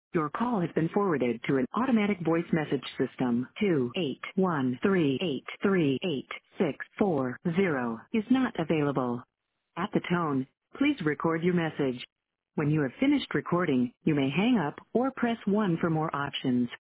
Your call has been forwarded to an automatic voice message system. 28138386640 is not available. At the tone, please record your message. When you have finished recording, you may hang up or press 1 for more options.